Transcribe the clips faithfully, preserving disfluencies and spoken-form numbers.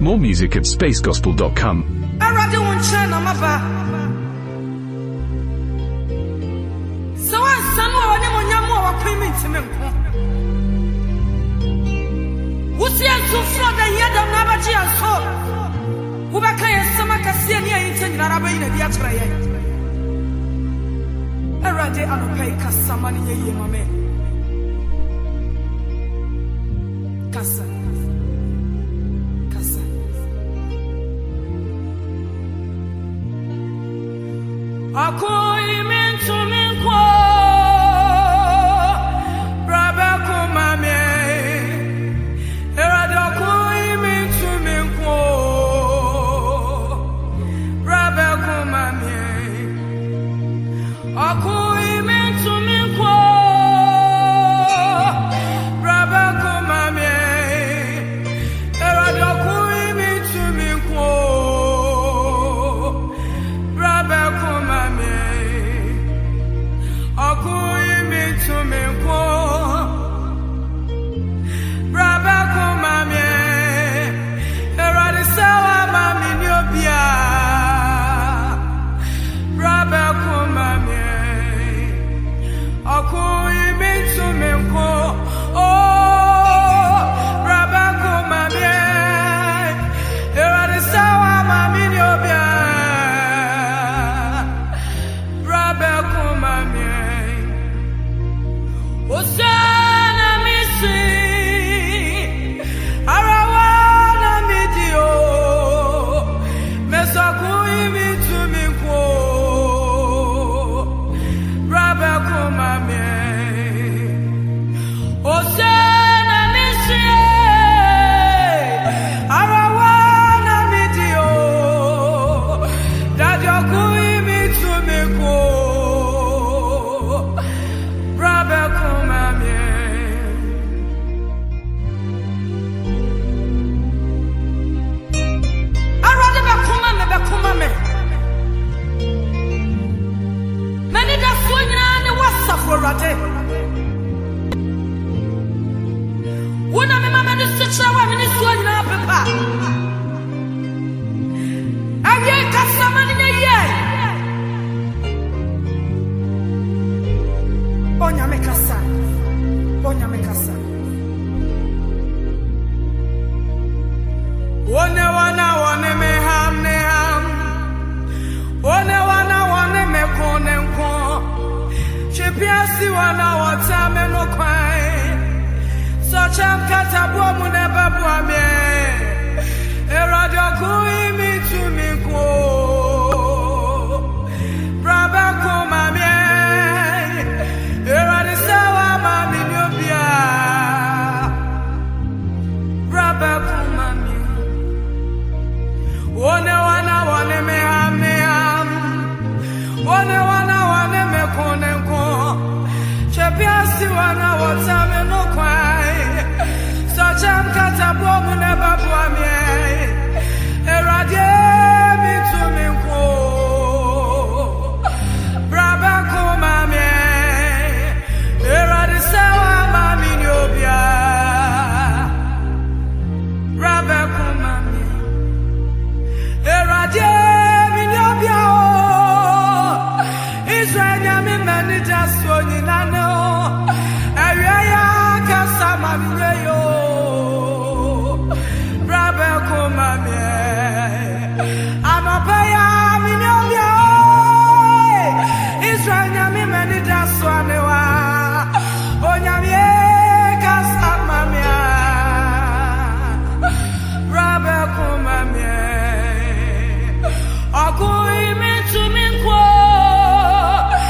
More music at space gospel dot com. So I someone when you more payment to me. What's the answer for the yard of Nabaji and so? Who back here, some I can see any in Arabina, the Atraya. I read it on a pay Cassaman in your mamma. Cassa. Cassa. A coy meant to me.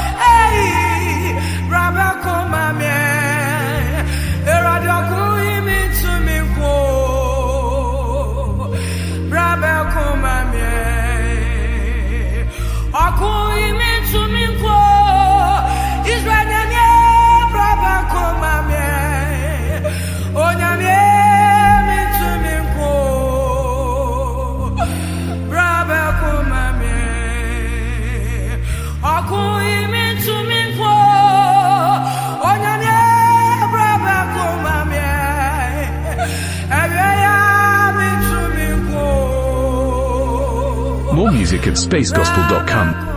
Hey, Rabba, come, More music at space gospel dot com.